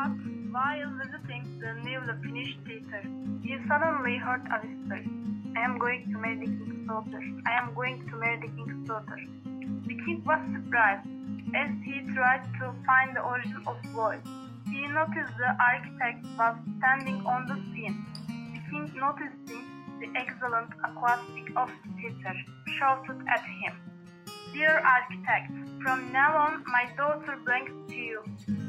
But while visiting the newly finished theater, he suddenly heard a whisper. I am going to marry the king's daughter. I am going to marry the king's daughter. The king was surprised as he tried to find the origin of the voice. He noticed the architect was standing on the scene. The king, noticing the excellent acoustic of the theater, shouted at him, "Dear architect, from now on my daughter belongs to you.